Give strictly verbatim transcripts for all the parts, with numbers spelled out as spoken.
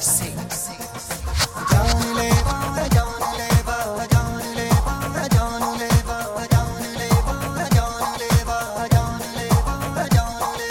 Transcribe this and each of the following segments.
से जान ले जान ले जान ले जान ले जान ले जान ले जान ले जान ले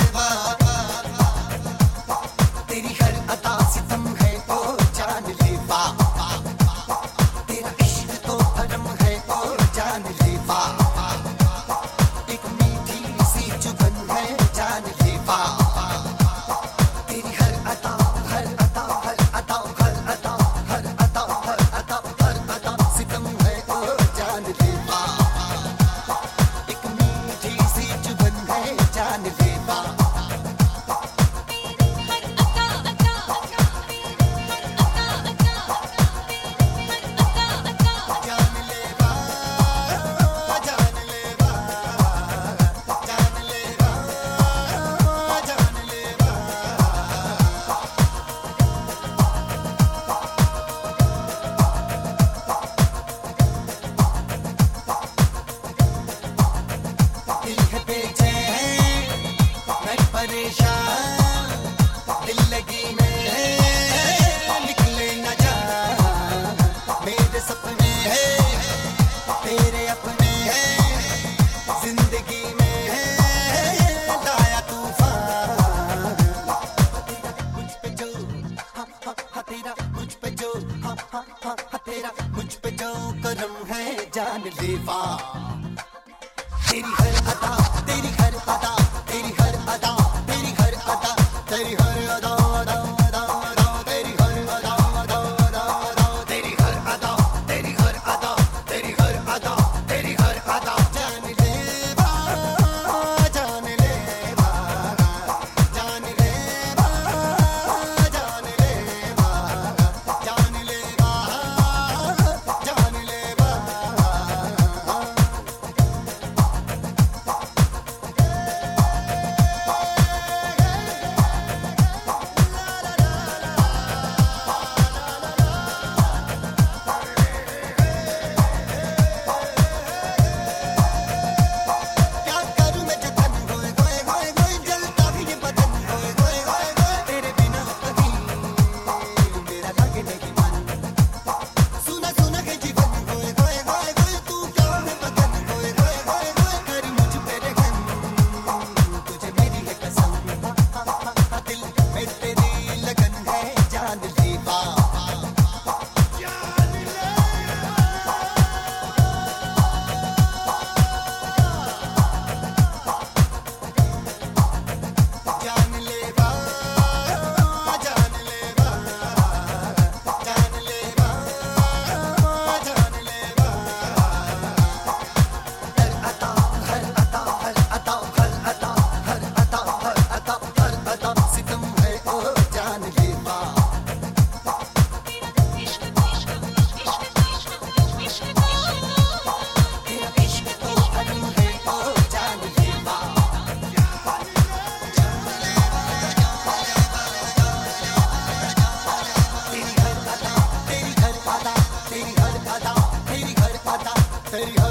तेरी हर अदा सितम है ओ जान ले बा तेरा इश्क तो धर्म है ओ जान ले बा एक मीठी सी चुभन है जान ले बा तेरी हर अदा हर अदा हर अदा हर अदा हर अदा हर अदा हर अदा सितम है ओ जान ले बा एक मीठी सी चुभन है जान ले बा परेशान दिल लगी में निकले न जा मेरे सपने हैं तेरे अपने हैं जिंदगी में लाया तूफान मुझ पे जो हाँ हाँ हाँ तेरा मुझ पे जो हाँ हाँ हाँ हाँ तेरा मुझ पे जो करम है जान लेवा तेरी हर अदा तेरी हर अदा तेरी हर अदा तेरी हर अदा तेरी हर अदा अदा अदा अदा तेरी हर अदा अदा अदा अदा तेरी हर अदा तेरी हर अदा तेरी हर अदा तेरी हर अदा जान ले बा जान ले बा जान ले बा जान ले बा जान ले बा जान ले बा तेरी हर